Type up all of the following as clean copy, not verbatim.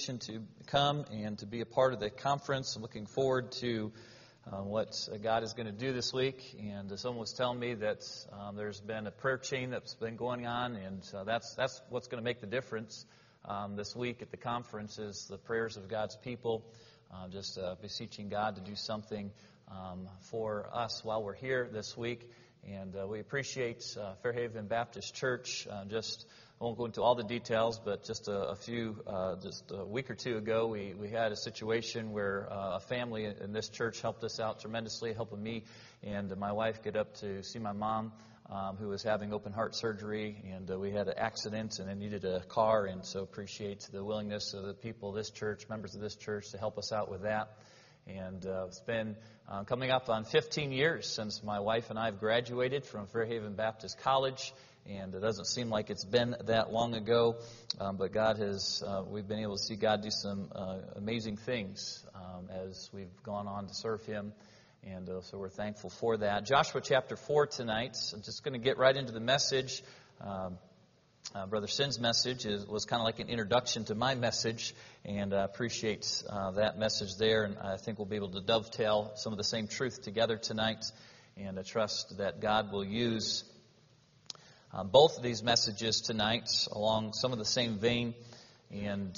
invitation to come and to be a part of the conference. I'm looking forward to what God is going to do this week. And someone was telling me that there's been a prayer chain that's been going on, and that's what's going to make the difference this week at the conference is the prayers of God's people, just beseeching God to do something for us while we're here this week. And we appreciate Fairhaven Baptist Church. I won't go into all the details, but just a week or two ago, we had a situation where a family in this church helped us out tremendously, helping me and my wife get up to see my mom, who was having open heart surgery, and we had an accident and I needed a car, and so appreciate the willingness of the people of this church, members of this church, to help us out with that. And it's been coming up on 15 years since my wife and I have graduated from Fairhaven Baptist College. And it doesn't seem like it's been that long ago, but God has, we've been able to see God do some amazing things as we've gone on to serve Him. And so we're thankful for that. Joshua chapter 4 tonight. I'm just going to get right into the message. Brother Sin's message was kind of like an introduction to my message, and I appreciate that message there. And I think we'll be able to dovetail some of the same truth together tonight. And I trust that God will use both of these messages tonight along some of the same vein, and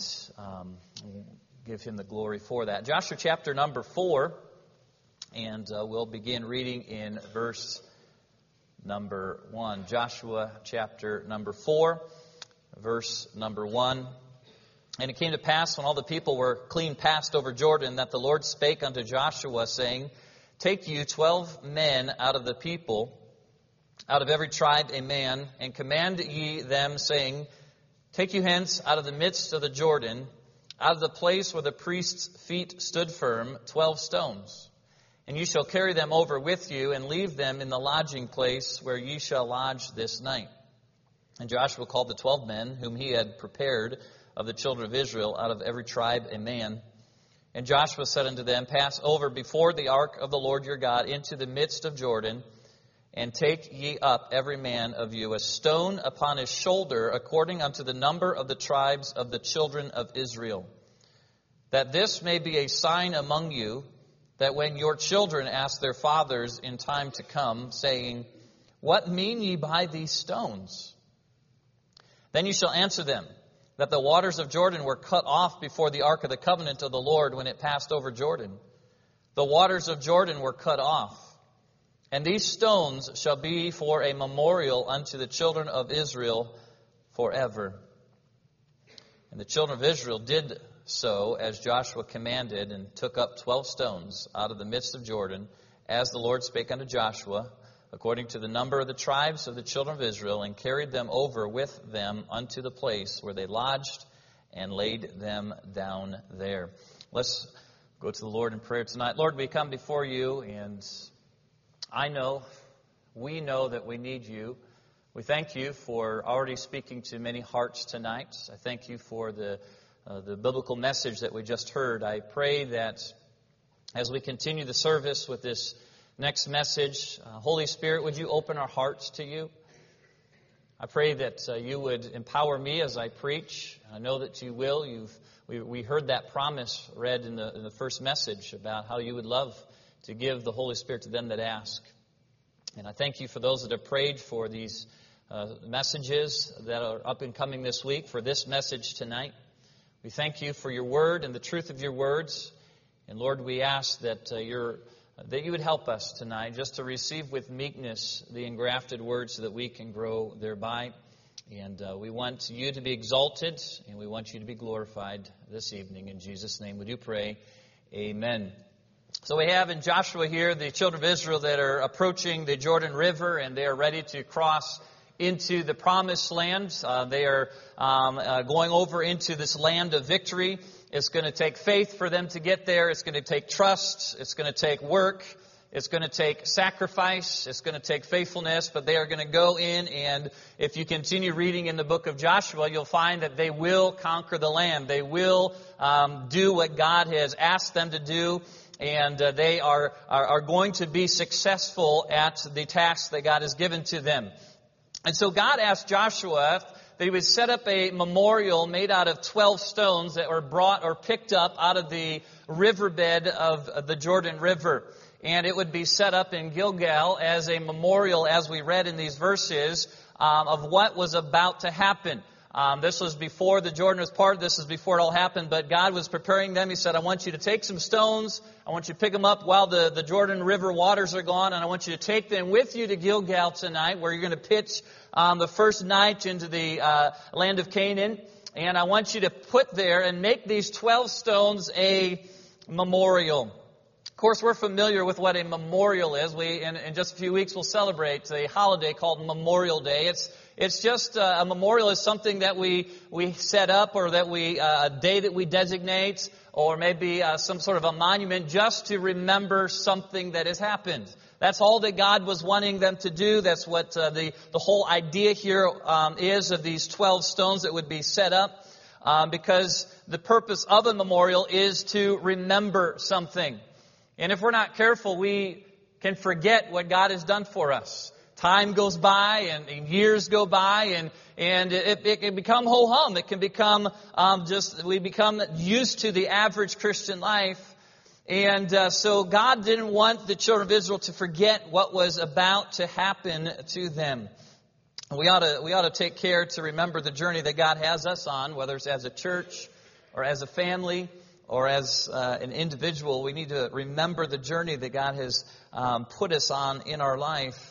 give Him the glory for that. Joshua chapter number 4, and we'll begin reading in verse number 1. Joshua chapter number 4, verse number 1. And it came to pass, when all the people were clean passed over Jordan, that the Lord spake unto Joshua, saying, Take you 12 men out of the people, out of every tribe a man, and command ye them, saying, Take you hence out of the midst of the Jordan, out of the place where the priest's feet stood firm, 12 stones. And ye shall carry them over with you, and leave them in the lodging place where ye shall lodge this night. And Joshua called the 12 men, whom he had prepared of the children of Israel, out of every tribe a man. And Joshua said unto them, Pass over before the ark of the Lord your God into the midst of Jordan, and take ye up every man of you a stone upon his shoulder, according unto the number of the tribes of the children of Israel. That this may be a sign among you, that when your children ask their fathers in time to come, saying, What mean ye by these stones? Then you shall answer them, that the waters of Jordan were cut off before the ark of the covenant of the Lord when it passed over Jordan. The waters of Jordan were cut off. And these stones shall be for a memorial unto the children of Israel forever. And the children of Israel did so as Joshua commanded, and took up 12 stones out of the midst of Jordan, as the Lord spake unto Joshua, according to the number of the tribes of the children of Israel, and carried them over with them unto the place where they lodged, and laid them down there. Let's go to the Lord in prayer tonight. Lord, we come before you, and we know that we need you. We thank you for already speaking to many hearts tonight. I thank you for the biblical message that we just heard. I pray that as we continue the service with this next message, Holy Spirit, would you open our hearts to you? I pray that you would empower me as I preach. I know that you will. We heard that promise read in the first message about how you would love to give the Holy Spirit to them that ask. And I thank you for those that have prayed for these messages that are up and coming this week, for this message tonight. We thank you for your word and the truth of your words. And Lord, we ask that you would help us tonight just to receive with meekness the engrafted words so that we can grow thereby. And we want you to be exalted, and we want you to be glorified this evening. In Jesus' name we do pray. Amen. So we have in Joshua here the children of Israel that are approaching the Jordan River, and they are ready to cross into the promised land. They are going over into this land of victory. It's going to take faith for them to get there. It's going to take trust. It's going to take work. It's going to take sacrifice. It's going to take faithfulness. But they are going to go in, and if you continue reading in the book of Joshua, you'll find that they will conquer the land. They will do what God has asked them to do. And they are going to be successful at the task that God has given to them. And so God asked Joshua he would set up a memorial made out of 12 stones that were brought or picked up out of the riverbed of the Jordan River. And it would be set up in Gilgal as a memorial, as we read in these verses, of what was about to happen. This was before the Jordan was parted. This is before it all happened. But God was preparing them. He said, I want you to take some stones. I want you to pick them up while the Jordan River waters are gone. And I want you to take them with you to Gilgal tonight, where you're going to pitch the first night into the land of Canaan. And I want you to put there and make these 12 stones a memorial. Of course, we're familiar with what a memorial is. In just a few weeks, we'll celebrate a holiday called Memorial Day. It's just a memorial is something that we set up, or that a day that we designate, or maybe some sort of a monument just to remember something that has happened. That's all that God was wanting them to do. That's what the whole idea here is of these 12 stones that would be set up, because the purpose of a memorial is to remember something. And if we're not careful, we can forget what God has done for us. Time goes by and years go by and it can become ho-hum. It can become we become used to the average Christian life. And so God didn't want the children of Israel to forget what was about to happen to them. We ought to take care to remember the journey that God has us on, whether it's as a church or as a family or as an individual. We need to remember the journey that God has put us on in our life.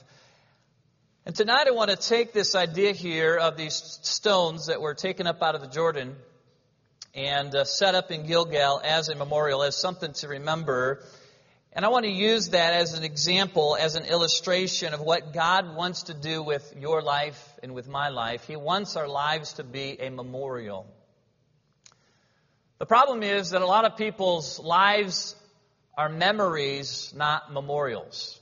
And tonight I want to take this idea here of these stones that were taken up out of the Jordan and set up in Gilgal as a memorial, as something to remember. And I want to use that as an example, as an illustration of what God wants to do with your life and with my life. He wants our lives to be a memorial. The problem is that a lot of people's lives are memories, not memorials.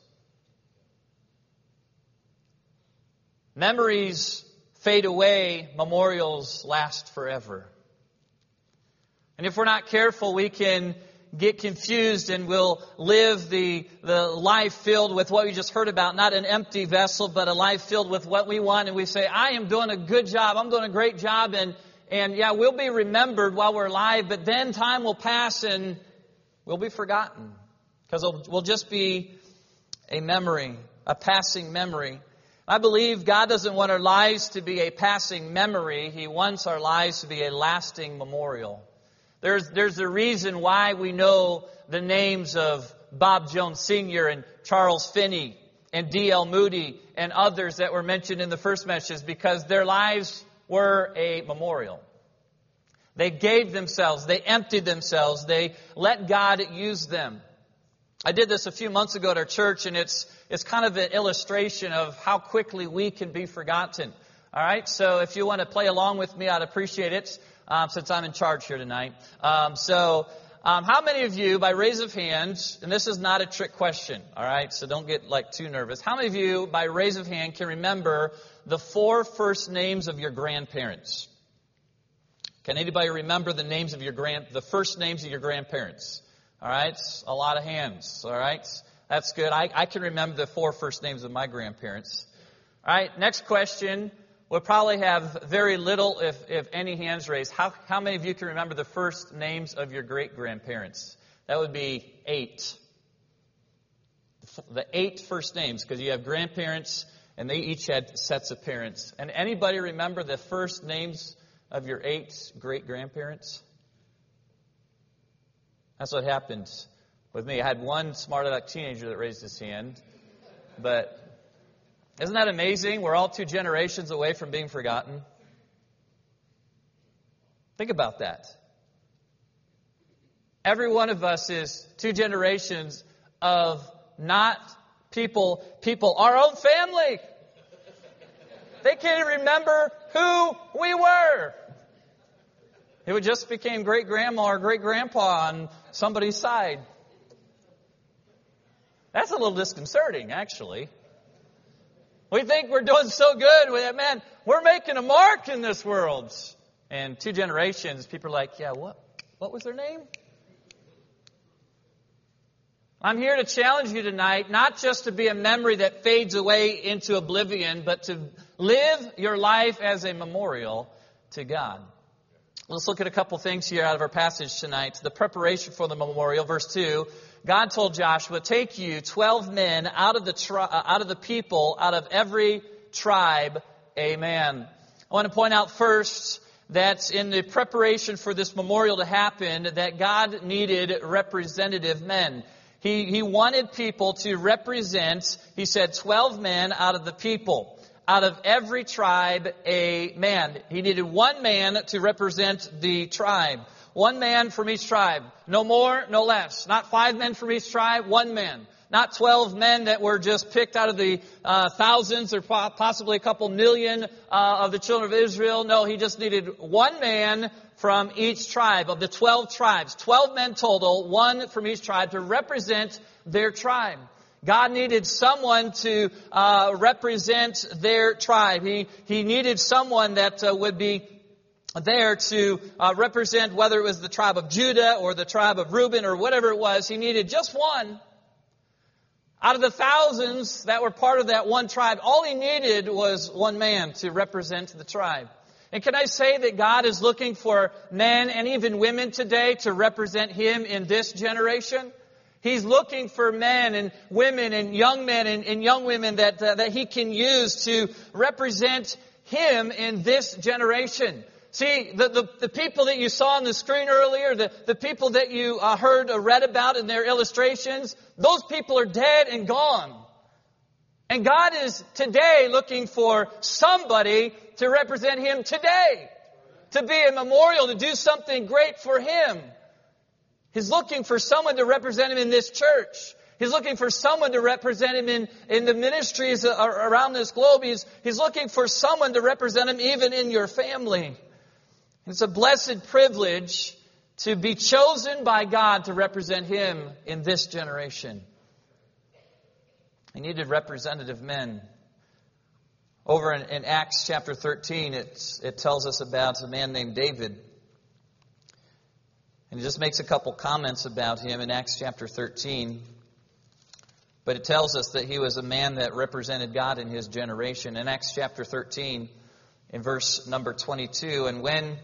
Memories fade away, memorials last forever. And if we're not careful, we can get confused and we'll live the life filled with what we just heard about, not an empty vessel, but a life filled with what we want. And we say, I am doing a good job, I'm doing a great job, and yeah, we'll be remembered while we're alive, but then time will pass and we'll be forgotten. Because we'll just be a memory, a passing memory. I believe God doesn't want our lives to be a passing memory. He wants our lives to be a lasting memorial. There's a reason why we know the names of Bob Jones Sr. and Charles Finney and D.L. Moody and others that were mentioned in the first message, because their lives were a memorial. They gave themselves, they emptied themselves, they let God use them. I did this a few months ago at our church, and it's kind of an illustration of how quickly we can be forgotten. All right, so if you want to play along with me, I'd appreciate it, since I'm in charge here tonight. How many of you, by raise of hands, and this is not a trick question, all right, so don't get too nervous. How many of you, by raise of hand, can remember the 4 first names of your grandparents? Can anybody remember the names of the first names of your grandparents? All right, a lot of hands. All right, that's good. I can remember the 4 first names of my grandparents. All right, next question. We'll probably have very little, if any, hands raised. How many of you can remember the first names of your great-grandparents? That would be 8. The 8 first names, because you have grandparents, and they each had sets of parents. And anybody remember the first names of your 8 great-grandparents? That's what happened with me. I had one smart-aleck teenager that raised his hand. But isn't that amazing? We're all 2 generations away from being forgotten. Think about that. Every one of us is 2 generations of not people, our own family. They can't even remember who we were. It would just became great-grandma or great-grandpa on somebody's side. That's a little disconcerting, actually. We think we're doing so good. Man, we're making a mark in this world. And 2 generations, people are like, yeah, what was their name? I'm here to challenge you tonight, not just to be a memory that fades away into oblivion, but to live your life as a memorial to God. Let's look at a couple things here out of our passage tonight. The preparation for the memorial, verse 2. God told Joshua, take you 12 men out of the people, out of every tribe, a man. I want to point out first that in the preparation for this memorial to happen, that God needed representative men. He wanted people to represent, he said, 12 men out of the people. Out of every tribe, a man. He needed one man to represent the tribe. One man from each tribe. No more, no less. Not 5 men from each tribe, one man. Not 12 men that were just picked out of the thousands or possibly a couple million of the children of Israel. No, he just needed one man from each tribe of the 12 tribes. 12 men total, one from each tribe to represent their tribe. God needed someone to represent their tribe. He needed someone that would be there to represent whether it was the tribe of Judah or the tribe of Reuben or whatever it was. He needed just one. Out of the thousands that were part of that one tribe, all he needed was one man to represent the tribe. And can I say that God is looking for men and even women today to represent Him in this generation? He's looking for men and women and young men and young women that He can use to represent Him in this generation. See, the people that you saw on the screen earlier, the people that you heard or read about in their illustrations, those people are dead and gone. And God is today looking for somebody to represent Him today. To be a memorial, to do something great for Him. He's looking for someone to represent Him in this church. He's looking for someone to represent Him in the ministries around this globe. He's looking for someone to represent Him even in your family. It's a blessed privilege to be chosen by God to represent Him in this generation. He needed representative men. Over in Acts chapter 13, it tells us about a man named David. And it just makes a couple comments about him in Acts chapter 13. But it tells us that he was a man that represented God in his generation. In Acts chapter 13, in verse number 22, and when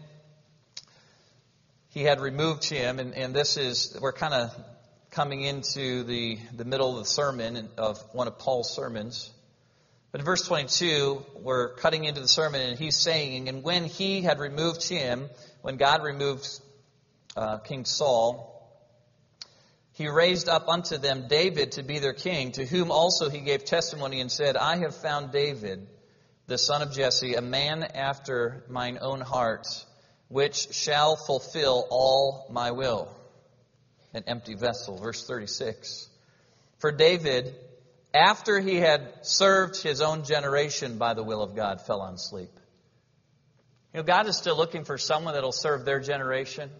he had removed him, and this is, we're kind of coming into the middle of the sermon of one of Paul's sermons. But in verse 22, we're cutting into the sermon, and he's saying, and when he had removed him, when God removed King Saul, He raised up unto them David to be their king, to whom also He gave testimony and said, I have found David, the son of Jesse, a man after mine own heart, which shall fulfill all my will. An empty vessel, verse 36. For David, after he had served his own generation by the will of God, fell on sleep. You know, God is still looking for someone that will serve their generation.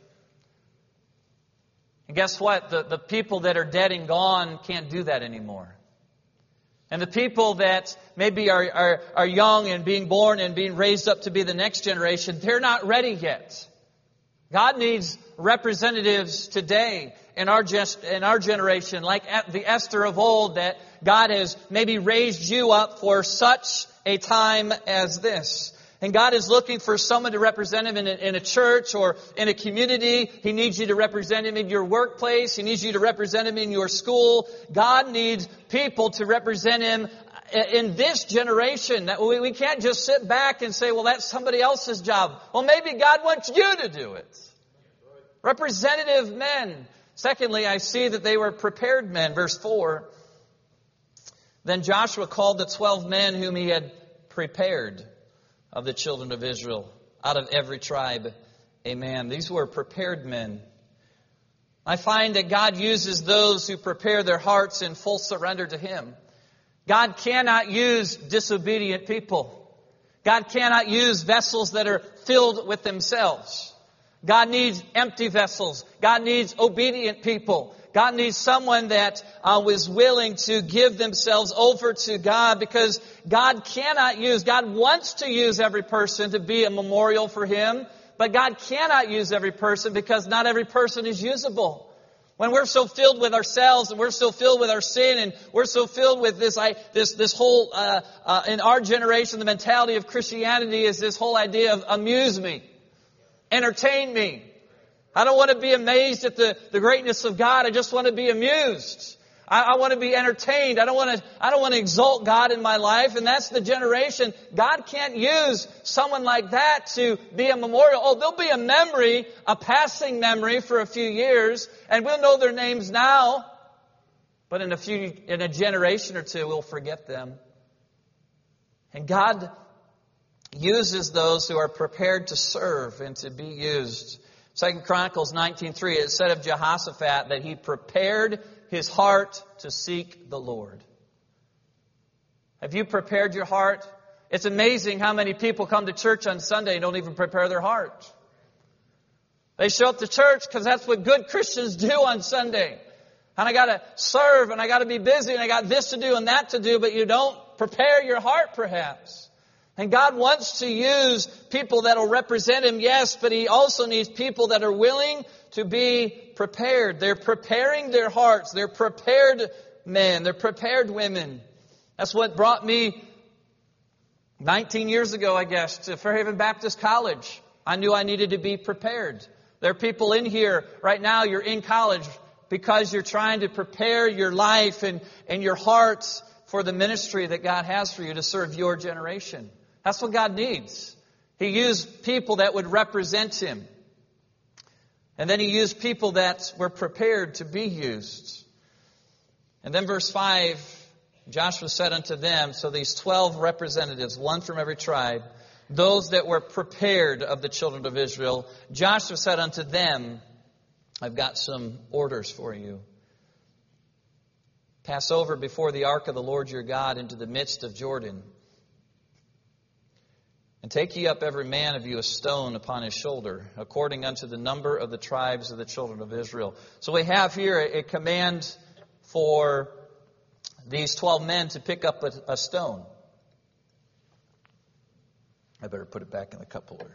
And guess what? The people that are dead and gone can't do that anymore. And the people that maybe are young and being born and being raised up to be the next generation, they're not ready yet. God needs representatives today in our generation, like the Esther of old, that God has maybe raised you up for such a time as this. And God is looking for someone to represent Him in a church or in a community. He needs you to represent Him in your workplace. He needs you to represent Him in your school. God needs people to represent Him in this generation. That we can't just sit back and say, well, that's somebody else's job. Well, maybe God wants you to do it. Representative men. Secondly, I see that they were prepared men. Verse 4. Then Joshua called the 12 men whom he had prepared of the children of Israel, out of every tribe, a man. These were prepared men. I find that God uses those who prepare their hearts in full surrender to Him. God cannot use disobedient people. God cannot use vessels that are filled with themselves. God needs empty vessels. God needs obedient people. God needs someone that was willing to give themselves over to God, because God wants to use every person to be a memorial for Him, but God cannot use every person because not every person is usable. When we're so filled with ourselves and we're so filled with our sin and we're so filled with this whole, in our generation, the mentality of Christianity is this whole idea of amuse me, entertain me. I don't want to be amazed at the greatness of God. I just want to be amused. I want to be entertained. I don't want to exalt God in my life. And that's the generation. God can't use someone like that to be a memorial. Oh, there'll be a memory, a passing memory for a few years, and we'll know their names now. But in a generation or two, we'll forget them. And God uses those who are prepared to serve and to be used. 2 Chronicles 19:3, it said of Jehoshaphat that he prepared his heart to seek the Lord. Have you prepared your heart? It's amazing how many people come to church on Sunday and don't even prepare their heart. They show up to church because that's what good Christians do on Sunday. And I got to serve and I got to be busy and I got this to do and that to do, but you don't prepare your heart perhaps. And God wants to use people that will represent Him, yes, but He also needs people that are willing to be prepared. They're preparing their hearts. They're prepared men. They're prepared women. That's what brought me 19 years ago, I guess, to Fairhaven Baptist College. I knew I needed to be prepared. There are people in here right now, you're in college because you're trying to prepare your life and your hearts for the ministry that God has for you to serve your generation. That's what God needs. He used people that would represent Him. And then He used people that were prepared to be used. And then verse 5, Joshua said unto them, so these 12 representatives, one from every tribe, those that were prepared of the children of Israel, Joshua said unto them, I've got some orders for you. Pass over before the ark of the Lord your God into the midst of Jordan. And take ye up every man of you a stone upon his shoulder, according unto the number of the tribes of the children of Israel. So we have here a command for these 12 men to pick up a stone. I better put it back in the cup holder.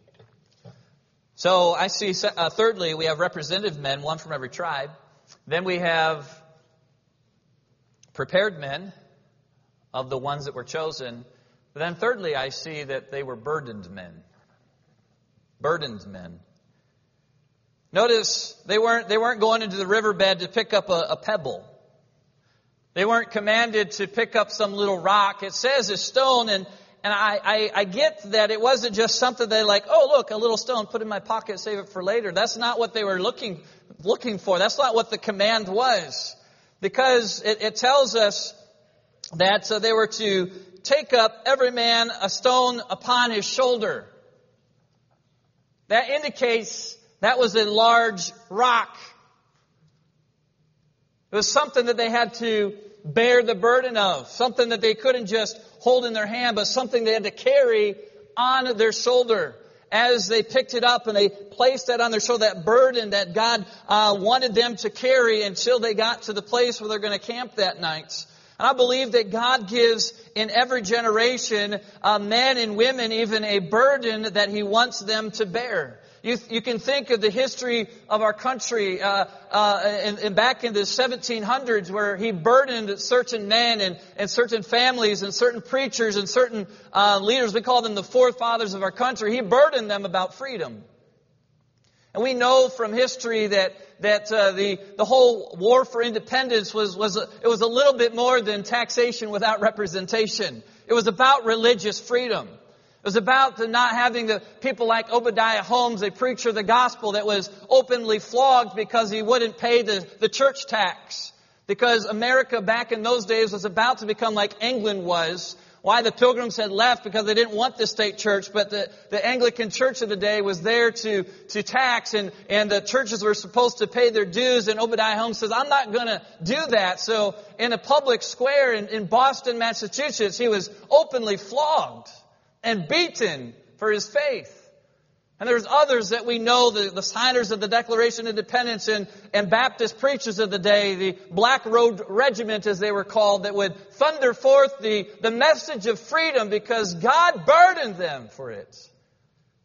So I see, thirdly, we have representative men, one from every tribe. Then we have prepared men of the ones that were chosen. But then thirdly, I see that they were burdened men. Burdened men. Notice they weren't going into the riverbed to pick up a pebble. They weren't commanded to pick up some little rock. It says a stone, and I get that it wasn't just something they like, oh, look, a little stone, put in my pocket, save it for later. That's not what they were looking for. That's not what the command was. Because it tells us that they were to take up every man a stone upon his shoulder. That indicates that was a large rock. It was something that they had to bear the burden of. Something that they couldn't just hold in their hand, but something they had to carry on their shoulder. As they picked it up and they placed that on their shoulder, that burden that God wanted them to carry until they got to the place where they're going to camp that night. And I believe that God gives in every generation men and women even a burden that He wants them to bear. You can think of the history of our country and back in the 1700s where He burdened certain men and certain families and certain preachers and certain leaders. We call them the forefathers of our country. He burdened them about freedom. And we know from history that the whole war for independence was a little bit more than taxation without representation. It was about religious freedom. It was about the not having the people like Obadiah Holmes, a preacher of the gospel that was openly flogged because he wouldn't pay the church tax. Because America back in those days was about to become like England was. Why the Pilgrims had left? Because they didn't want the state church, but the Anglican church of the day was there to tax, and the churches were supposed to pay their dues, and Obadiah Holmes says, I'm not going to do that. So in a public square in Boston, Massachusetts, he was openly flogged and beaten for his faith. And there's others that we know, the signers of the Declaration of Independence and Baptist preachers of the day, the Black Road Regiment as they were called, that would thunder forth the message of freedom because God burdened them for it.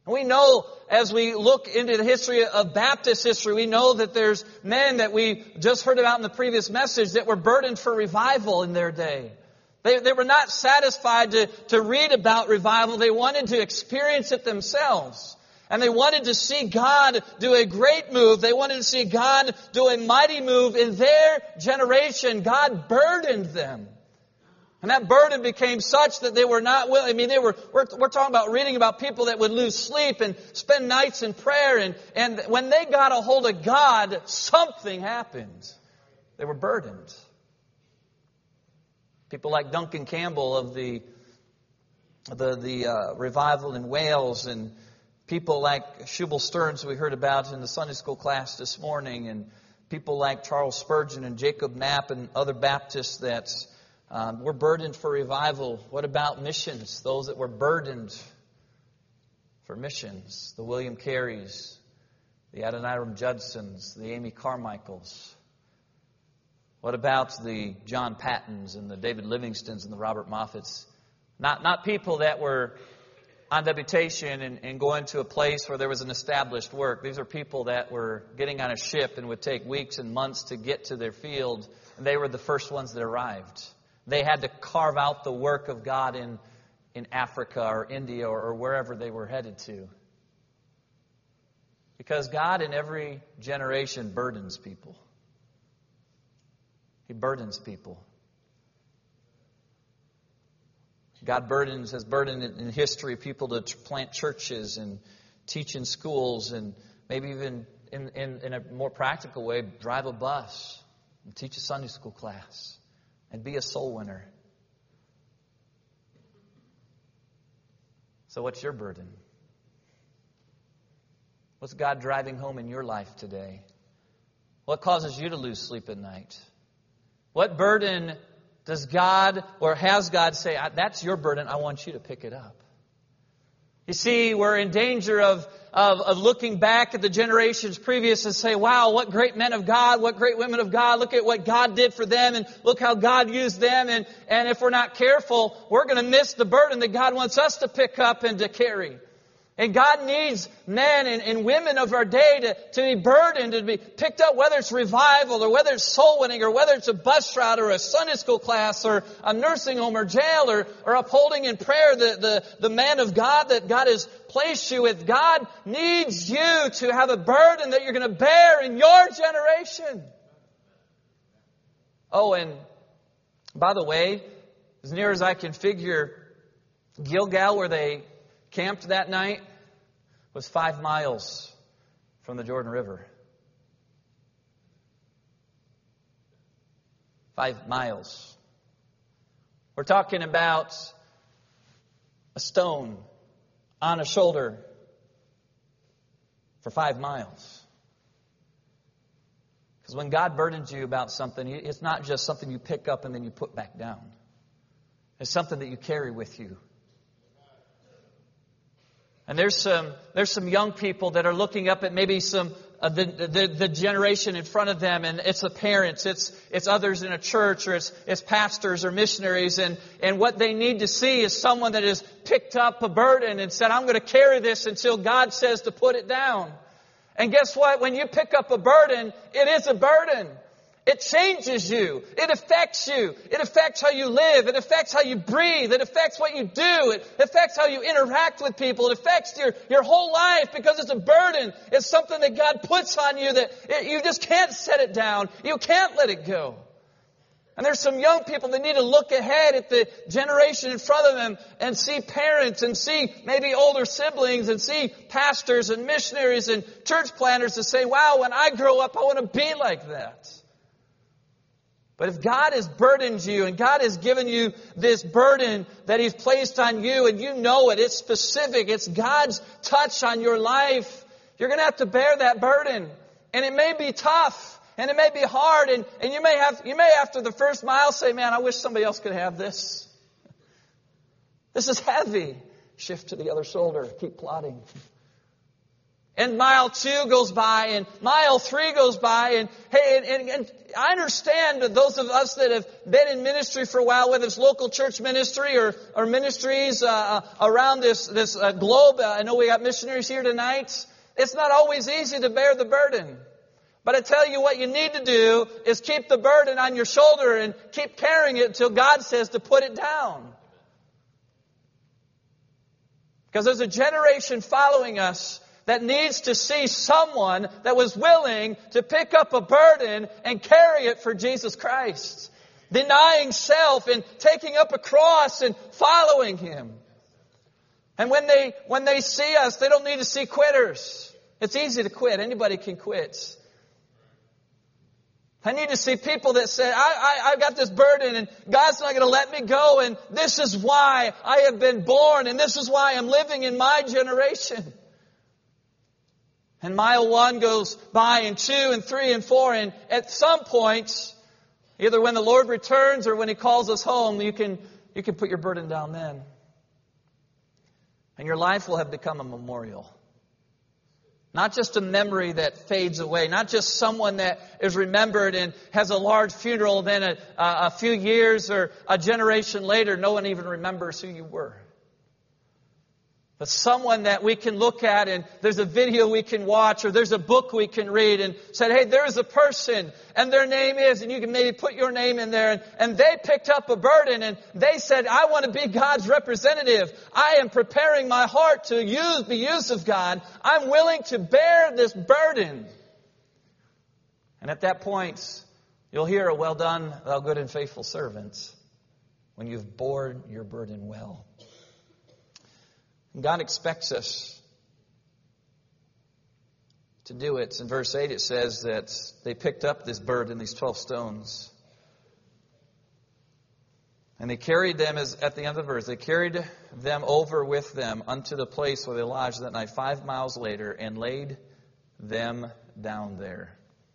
And we know, as we look into the history of Baptist history, we know that there's men that we just heard about in the previous message that were burdened for revival in their day. They were not satisfied to read about revival. They wanted to experience it themselves. And they wanted to see God do a great move. They wanted to see God do a mighty move in their generation. God burdened them. And that burden became such that they were not willing. I mean, we're talking about reading about people that would lose sleep and spend nights in prayer. And when they got a hold of God, something happened. They were burdened. People like Duncan Campbell of the revival in Wales, and people like Shubal Stearns we heard about in the Sunday school class this morning, and people like Charles Spurgeon and Jacob Knapp and other Baptists that were burdened for revival. What about missions? Those that were burdened for missions. The William Careys, the Adoniram Judsons, the Amy Carmichaels. What about the John Pattons and the David Livingstons and the Robert Moffats? Not people that were on deputation and going to a place where there was an established work. These are people that were getting on a ship and would take weeks and months to get to their field. And they were the first ones that arrived. They had to carve out the work of God in Africa or India or wherever they were headed to. Because God in every generation burdens people. He burdens people. God has burdened in history people to plant churches and teach in schools and maybe even in a more practical way, drive a bus and teach a Sunday school class and be a soul winner. So what's your burden? What's God driving home in your life today? What causes you to lose sleep at night? What burden does God or has God say, that's your burden, I want you to pick it up? You see, we're in danger of looking back at the generations previous and say, wow, what great men of God, what great women of God, look at what God did for them and look how God used them. And if we're not careful, we're going to miss the burden that God wants us to pick up and to carry. And God needs men and women of our day to be burdened, to be picked up, whether it's revival or whether it's soul winning or whether it's a bus route or a Sunday school class or a nursing home or jail or upholding in prayer the man of God that God has placed you with. God needs you to have a burden that you're going to bear in your generation. Oh, and by the way, as near as I can figure, Gilgal, where they camped that night, was 5 miles from the Jordan River. 5 miles. We're talking about a stone on a shoulder for 5 miles. Because when God burdens you about something, it's not just something you pick up and then you put back down. It's something that you carry with you. And there's some young people that are looking up at maybe some the generation in front of them, and it's the parents, it's others in a church, or it's pastors or missionaries, and what they need to see is someone that has picked up a burden and said, I'm going to carry this until God says to put it down. And guess what? When you pick up a burden, it is a burden. It changes you. It affects you. It affects how you live. It affects how you breathe. It affects what you do. It affects how you interact with people. It affects your whole life because it's a burden. It's something that God puts on you that you just can't set it down. You can't let it go. And there's some young people that need to look ahead at the generation in front of them and see parents and see maybe older siblings and see pastors and missionaries and church planners to say, wow, when I grow up, I want to be like that. But if God has burdened you and God has given you this burden that He's placed on you and you know it, it's specific, it's God's touch on your life, you're going to have to bear that burden. And it may be tough and it may be hard and you may after the first mile say, man, I wish somebody else could have this. This is heavy. Shift to the other shoulder. Keep plodding. And mile 2 goes by, and mile 3 goes by, and hey, and I understand that those of us that have been in ministry for a while, whether it's local church ministry or ministries around this globe. I know we got missionaries here tonight. It's not always easy to bear the burden. But I tell you what you need to do is keep the burden on your shoulder and keep carrying it until God says to put it down. Because there's a generation following us that needs to see someone that was willing to pick up a burden and carry it for Jesus Christ. Denying self and taking up a cross and following Him. And when they see us, they don't need to see quitters. It's easy to quit. Anybody can quit. I need to see people that say, I've got this burden and God's not going to let me go, and this is why I have been born, and this is why I'm living in my generation. And mile 1 goes by, and 2 and 3 and 4, and at some point, either when the Lord returns or when He calls us home, you can put your burden down then. And your life will have become a memorial. Not just a memory that fades away. Not just someone that is remembered and has a large funeral, then a few years or a generation later, no one even remembers who you were. But someone that we can look at, and there's a video we can watch, or there's a book we can read, and said, hey, there's a person, and their name is, and you can maybe put your name in there, and they picked up a burden, and they said, I want to be God's representative. I am preparing my heart to be used of God. I'm willing to bear this burden. And at that point, you'll hear a well done, thou good and faithful servant, when you've borne your burden well. God expects us to do it. In verse 8 it says that they picked up this burden, these 12 stones. And they carried them, at the end of the verse, they carried them over with them unto the place where they lodged that night 5 miles later, and laid them down there.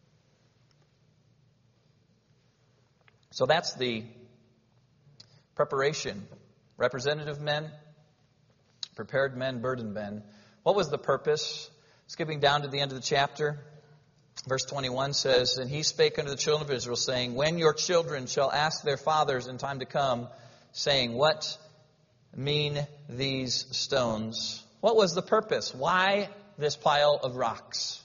So that's the preparation. Representative men, prepared men, burdened men. What was the purpose? Skipping down to the end of the chapter, verse 21 says, and he spake unto the children of Israel, saying, when your children shall ask their fathers in time to come, saying, what mean these stones? What was the purpose? Why this pile of rocks?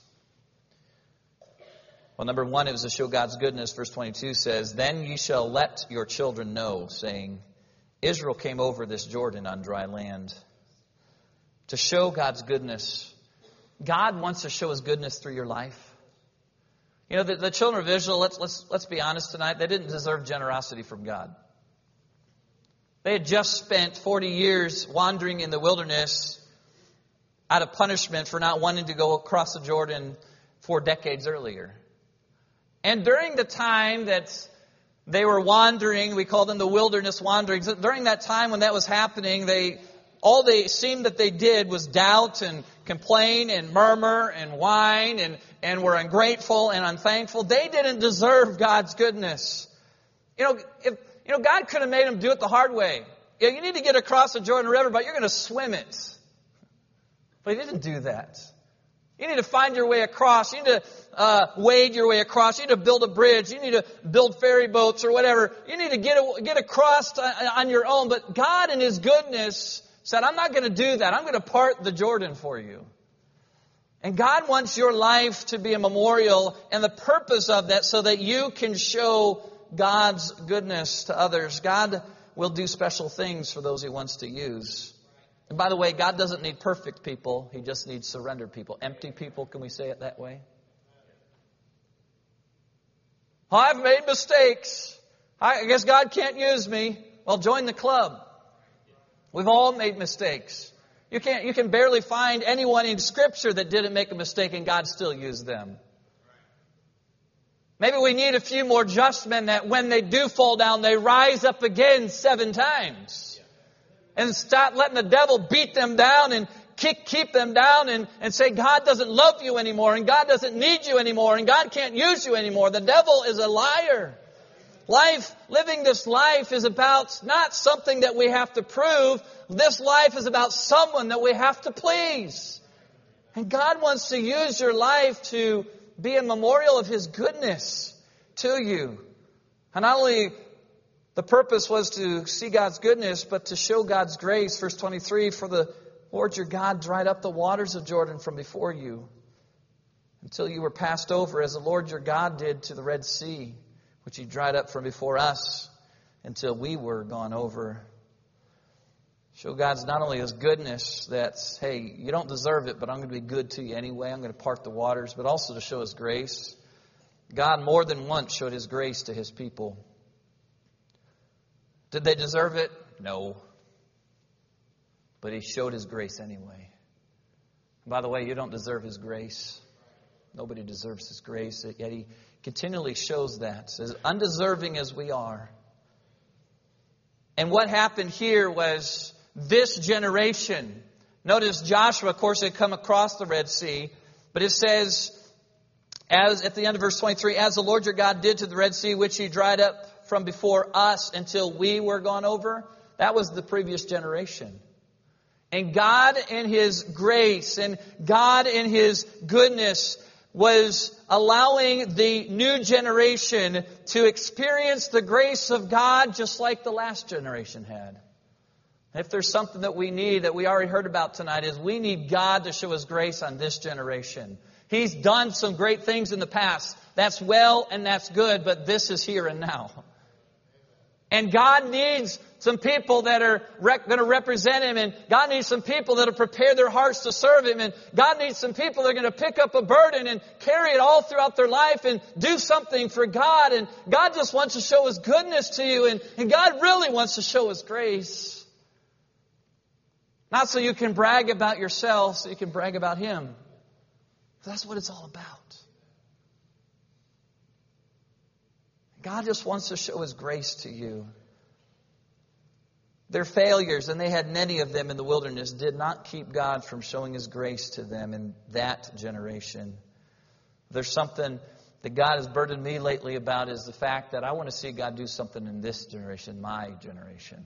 Well, number 1, it was to show God's goodness. Verse 22 says, then ye shall let your children know, saying, Israel came over this Jordan on dry land. To show God's goodness. God wants to show His goodness through your life. You know, the children of Israel, let's be honest tonight, they didn't deserve generosity from God. They had just spent 40 years wandering in the wilderness out of punishment for not wanting to go across the Jordan 4 decades earlier. And during the time that they were wandering, we call them the wilderness wanderings, during that time when that was happening, all they seemed that they did was doubt and complain and murmur and whine and were ungrateful and unthankful. They didn't deserve God's goodness. God could have made them do it the hard way. You need to get across the Jordan River, but you're going to swim it. But He didn't do that. You need to find your way across. You need to wade your way across. You need to build a bridge. You need to build ferry boats or whatever. You need to get across on your own. But God in His goodness said, I'm not going to do that. I'm going to part the Jordan for you. And God wants your life to be a memorial, and the purpose of that so that you can show God's goodness to others. God will do special things for those He wants to use. And by the way, God doesn't need perfect people. He just needs surrendered people. Empty people, can we say it that way? I've made mistakes. I guess God can't use me. Well, join the club. We've all made mistakes. You can barely find anyone in Scripture that didn't make a mistake and God still used them. Maybe we need a few more just men that when they do fall down, they rise up again 7 times. And stop letting the devil beat them down and keep them down and say God doesn't love you anymore and God doesn't need you anymore and God can't use you anymore. The devil is a liar. Living this life is about not something that we have to prove. This life is about someone that we have to please. And God wants to use your life to be a memorial of His goodness to you. And not only the purpose was to see God's goodness, but to show God's grace. Verse 23, for the Lord your God dried up the waters of Jordan from before you until you were passed over, as the Lord your God did to the Red Sea, which He dried up from before us until we were gone over. Show God's not only His goodness, that, hey, you don't deserve it, but I'm going to be good to you anyway. I'm going to part the waters, but also to show His grace. God more than once showed His grace to His people. Did they deserve it? No. But He showed His grace anyway. And by the way, you don't deserve His grace. Nobody deserves His grace, yet He continually shows that, as undeserving as we are. And what happened here was this generation. Notice Joshua, of course, had come across the Red Sea, but it says, as at the end of verse 23, as the Lord your God did to the Red Sea, which He dried up from before us until we were gone over. That was the previous generation. And God in His grace and God in His goodness was allowing the new generation to experience the grace of God just like the last generation had. If there's something that we need that we already heard about tonight, is we need God to show His grace on this generation. He's done some great things in the past. That's well and that's good, but this is here and now. And God needs some people that are going to represent Him. And God needs some people that have prepared their hearts to serve Him. And God needs some people that are going to pick up a burden and carry it all throughout their life and do something for God. And God just wants to show His goodness to you. And God really wants to show His grace. Not so you can brag about yourself, so you can brag about Him. That's what it's all about. God just wants to show His grace to you. Their failures, and they had many of them in the wilderness, did not keep God from showing His grace to them in that generation. There's something that God has burdened me lately about, is the fact that I want to see God do something in this generation, my generation.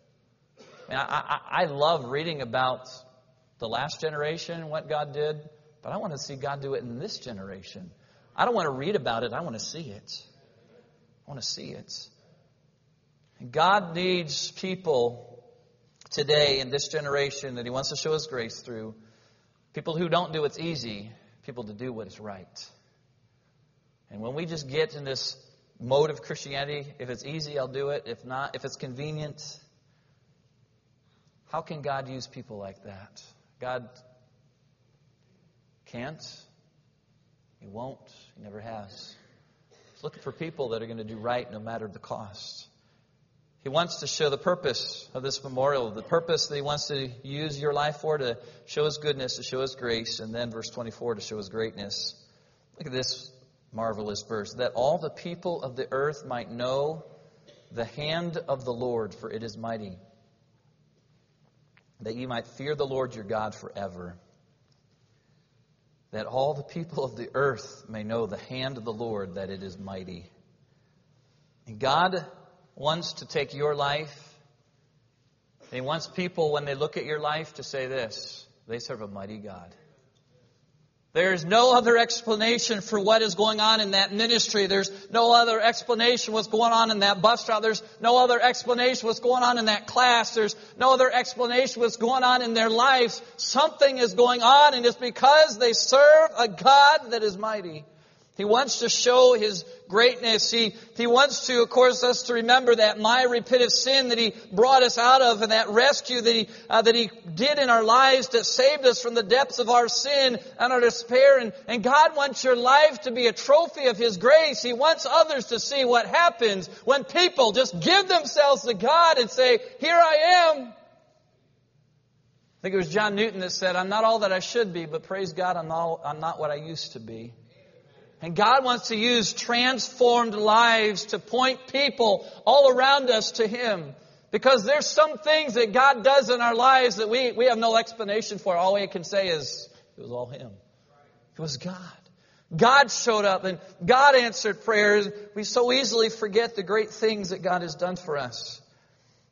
I love reading about the last generation and what God did, but I want to see God do it in this generation. I don't want to read about it. I want to see it. I want to see it. And God needs people today in this generation that He wants to show His grace through. People who don't do what's easy. People to do what is right. And when we just get in this mode of Christianity, if it's easy, I'll do it. If not, if it's convenient, how can God use people like that? God can't. He won't. He never has. He's looking for people that are going to do right no matter the cost. He wants to show the purpose of this memorial, the purpose that He wants to use your life for, to show His goodness, to show His grace, and then verse 24, to show His greatness. Look at this marvelous verse. That all the people of the earth might know the hand of the Lord, for it is mighty. That ye might fear the Lord your God forever. That all the people of the earth may know the hand of the Lord, that it is mighty. And God wants to take your life, and He wants people, when they look at your life, to say this: they serve a mighty God. There's no other explanation for what is going on in that ministry. There's no other explanation what's going on in that bus route. There's no other explanation what's going on in that class. There's no other explanation what's going on in their lives. Something is going on, and it's because they serve a God that is mighty. He wants to show His greatness. He wants to, of course, us to remember that miry pit of sin that He brought us out of, and that rescue that He did in our lives, that saved us from the depths of our sin and our despair. And God wants your life to be a trophy of His grace. He wants others to see what happens when people just give themselves to God and say, "Here I am." I think it was John Newton that said, "I'm not all that I should be, but praise God, I'm not what I used to be." And God wants to use transformed lives to point people all around us to Him. Because there's some things that God does in our lives that we have no explanation for. All we can say is, it was all Him. It was God. God showed up and God answered prayers. We so easily forget the great things that God has done for us.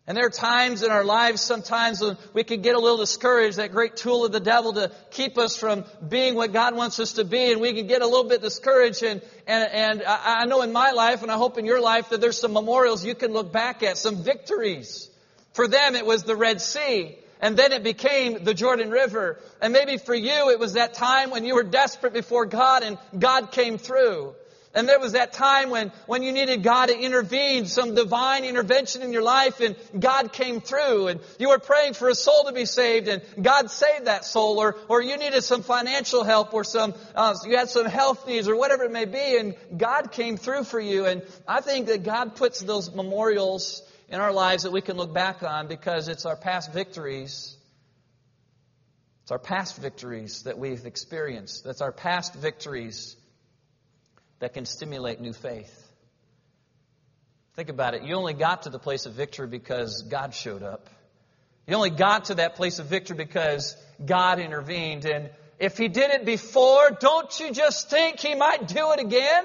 And there are times in our lives sometimes when we can get a little discouraged, that great tool of the devil to keep us from being what God wants us to be. And we can get a little bit discouraged. And I know in my life, and I hope in your life, that there's some memorials you can look back at, some victories. For them, it was the Red Sea. And then it became the Jordan River. And maybe for you, it was that time when you were desperate before God and God came through. And there was that time when you needed God to intervene, some divine intervention in your life, and God came through. And you were praying for a soul to be saved, and God saved that soul. Or you needed some financial help, or you had some health needs, or whatever it may be, and God came through for you. And I think that God puts those memorials in our lives that we can look back on because it's our past victories. It's our past victories that we've experienced. That's our past victories that can stimulate new faith. Think about it. You only got to the place of victory because God showed up. You only got to that place of victory because God intervened. And if He did it before, don't you just think He might do it again?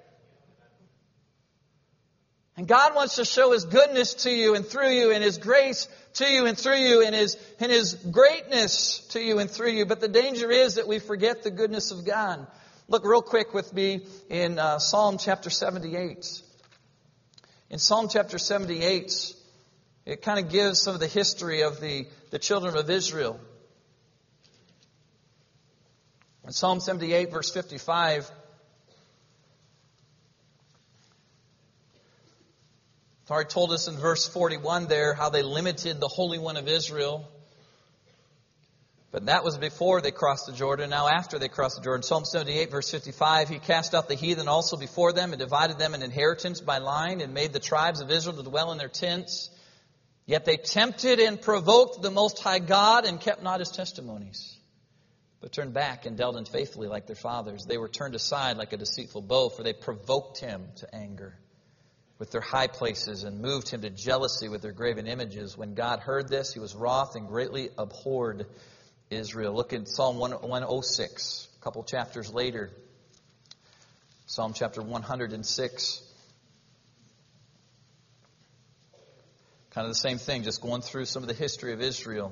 And God wants to show His goodness to you and through you, and His grace to you and through you, and His greatness to you and through you. But the danger is that we forget the goodness of God. Look real quick with me in Psalm chapter 78. In Psalm chapter 78, it kind of gives some of the history of the children of Israel. In Psalm 78, verse 55, it's already told us in verse 41 there how they limited the Holy One of Israel. But that was before they crossed the Jordan. Now after they crossed the Jordan. Psalm 78, verse 55, He cast out the heathen also before them and divided them in inheritance by line and made the tribes of Israel to dwell in their tents. Yet they tempted and provoked the Most High God and kept not His testimonies, but turned back and dealt unfaithfully like their fathers. They were turned aside like a deceitful bow, for they provoked Him to anger with their high places and moved Him to jealousy with their graven images. When God heard this, He was wroth and greatly abhorred Israel. Look at Psalm 106, a couple chapters later. Psalm chapter 106. Kind of the same thing, just going through some of the history of Israel.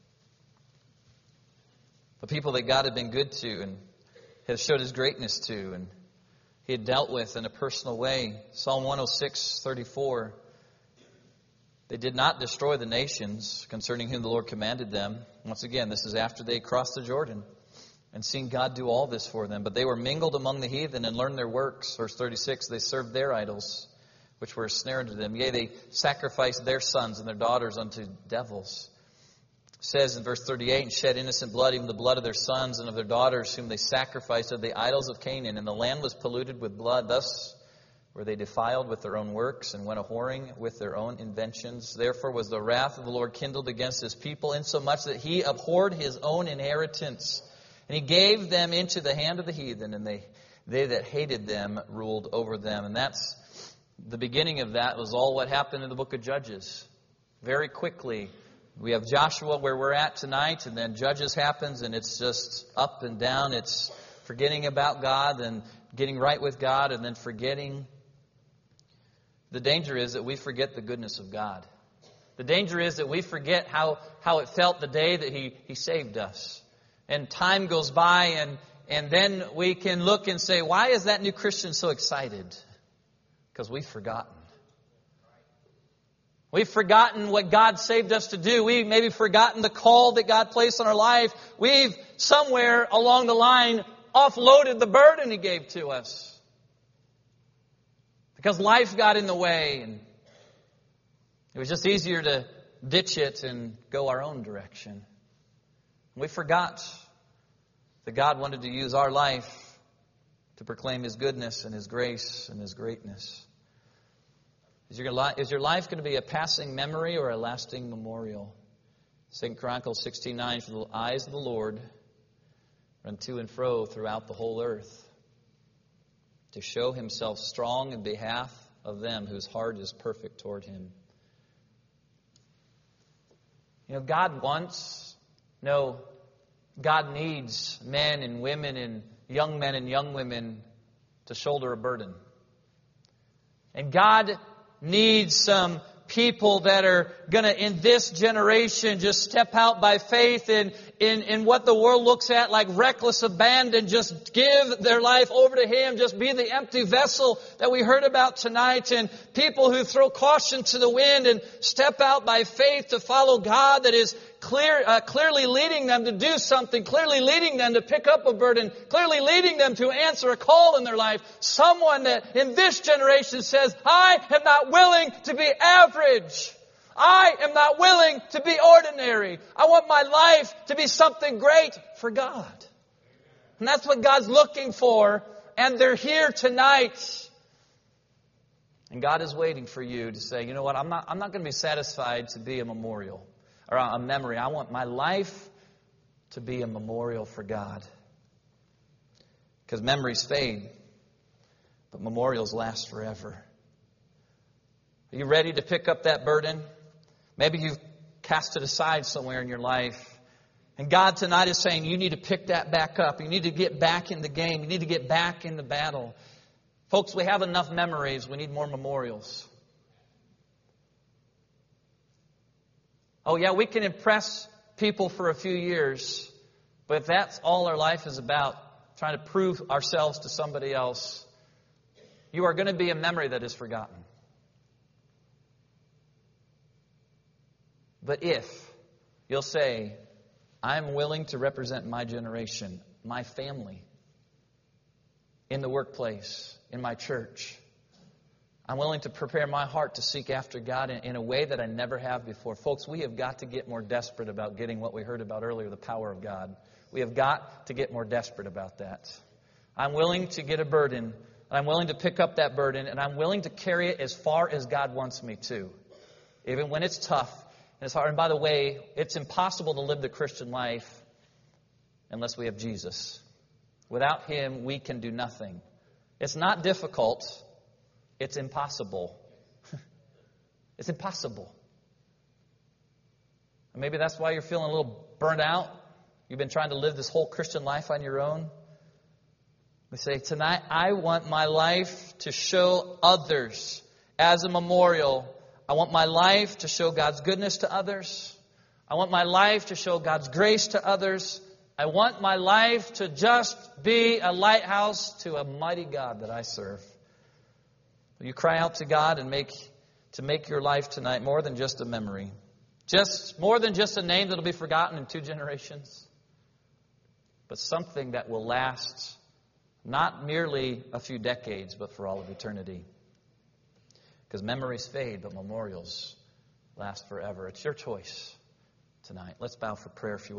The people that God had been good to and has showed His greatness to, and He had dealt with in a personal way. Psalm 106:34. They did not destroy the nations concerning whom the Lord commanded them. Once again, this is after they crossed the Jordan and seen God do all this for them. But they were mingled among the heathen and learned their works. Verse 36, they served their idols, which were a snare to them. Yea, they sacrificed their sons and their daughters unto devils. It says in verse 38, and shed innocent blood, even the blood of their sons and of their daughters, whom they sacrificed of the idols of Canaan. And the land was polluted with blood. Thus were they defiled with their own works and went a-whoring with their own inventions. Therefore was the wrath of the Lord kindled against His people, insomuch that He abhorred His own inheritance. And He gave them into the hand of the heathen, and they that hated them ruled over them. And that's the beginning of that was all what happened in the book of Judges. Very quickly, we have Joshua where we're at tonight, and then Judges happens, and it's just up and down. It's forgetting about God and getting right with God, and then forgetting. The danger is that we forget the goodness of God. The danger is that we forget how it felt the day that He saved us. And time goes by, and then we can look and say, why is that new Christian so excited? Because we've forgotten. We've forgotten what God saved us to do. We've maybe forgotten the call that God placed on our life. We've somewhere along the line offloaded the burden He gave to us. Because life got in the way, and it was just easier to ditch it and go our own direction. We forgot that God wanted to use our life to proclaim His goodness and His grace and His greatness. Is your life going to be a passing memory or a lasting memorial? 2 Chronicles 16:9, for the eyes of the Lord run to and fro throughout the whole earth, to show Himself strong in behalf of them whose heart is perfect toward Him. God God needs men and women and young men and young women to shoulder a burden. And God needs some people that are going to, in this generation, just step out by faith in what the world looks at like reckless abandon, just give their life over to Him, just be the empty vessel that we heard about tonight, and people who throw caution to the wind and step out by faith to follow God that is clearly leading them to do something, clearly leading them to pick up a burden, clearly leading them to answer a call in their life. Someone that in this generation says, I am not willing to be average. I am not willing to be ordinary. I want my life to be something great for God. And that's what God's looking for. And they're here tonight. And God is waiting for you to say, you know what, I'm not going to be satisfied to be a memorial or a memory. I want my life to be a memorial for God. Because memories fade, but memorials last forever. Are you ready to pick up that burden? Maybe you've cast it aside somewhere in your life. And God tonight is saying you need to pick that back up. You need to get back in the game. You need to get back in the battle. Folks, we have enough memories. We need more memorials. Oh yeah, we can impress people for a few years. But if that's all our life is about, trying to prove ourselves to somebody else, you are going to be a memory that is forgotten. But if you'll say, I'm willing to represent my generation, my family, in the workplace, in my church. I'm willing to prepare my heart to seek after God in a way that I never have before. Folks, we have got to get more desperate about getting what we heard about earlier, the power of God. We have got to get more desperate about that. I'm willing to get a burden, and I'm willing to pick up that burden, and I'm willing to carry it as far as God wants me to. Even when it's tough and it's hard. And by the way, it's impossible to live the Christian life unless we have Jesus. Without Him, we can do nothing. It's not difficult. It's impossible. It's impossible. And maybe that's why you're feeling a little burnt out. You've been trying to live this whole Christian life on your own. We say, tonight, I want my life to show others as a memorial. I want my life to show God's goodness to others. I want my life to show God's grace to others. I want my life to just be a lighthouse to a mighty God that I serve. Will you cry out to God and make your life tonight more than just a memory? Just more than just a name that will be forgotten in 2 generations. But something that will last not merely a few decades, but for all of eternity. Because memories fade, but memorials last forever. It's your choice tonight. Let's bow for prayer if you will.